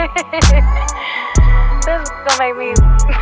This is gonna make me.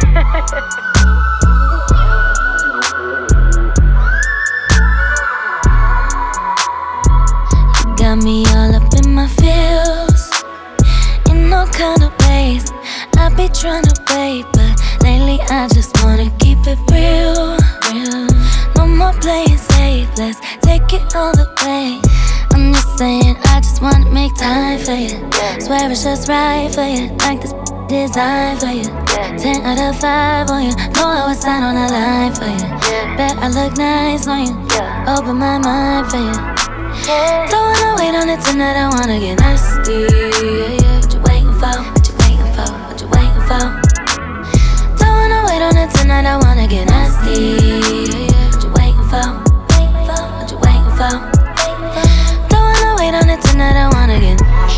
Got me all up in my feels, in all kind of ways. I be tryna wait, but lately I just wanna keep it real. No more playing safe, let's take it all the way. I'm just saying, I just wanna make time for you. Swear it's just right for you, like this designed for you. 10 out of 5 on you, know I was sign on the line for you. Bet I look nice on you, open my mind for you. Don't wanna wait on it tonight, I wanna get nasty. What you waiting for? What you waiting for? What you waiting for? Don't wanna wait on it tonight, I wanna get nasty. What you waiting for? What you waiting for? Don't wanna wait on it tonight, I wanna get.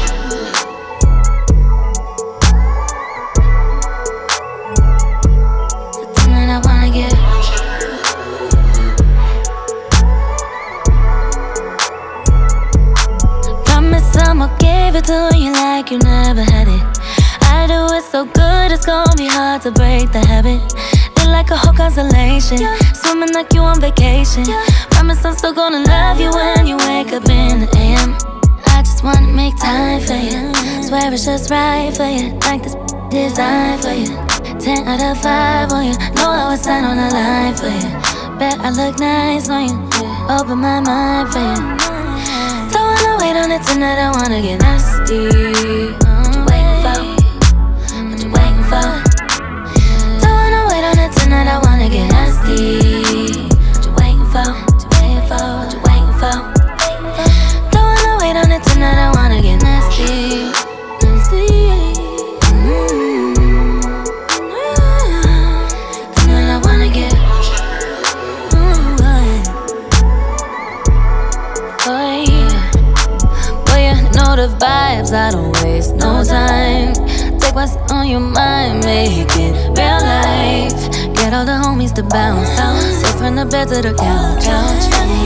Tonight I wanna get. I'ma give it to you like you never had it. I do it so good, it's gonna be hard to break the habit. Feel like a whole constellation, swimming like you on vacation. Promise I'm still gonna love you when you wake up in the AM. I just wanna make time for you, swear it's just right for you, like this designed for you. 10 out of 5 on you, know I was sign on the line for you. Bet I look nice on you, open my mind for you. Wait on it tonight, I wanna get nasty. What you waiting for? What you waiting for? Don't wanna wait on it tonight, I wanna get nasty. What you waiting for? What you waiting for? What you waiting for? Don't wanna wait on it tonight, I wanna get nasty. Tonight I wanna get. The vibes, I don't waste no time. Take what's on your mind, make it real life. Get all the homies to bounce, sit from the bed to the couch.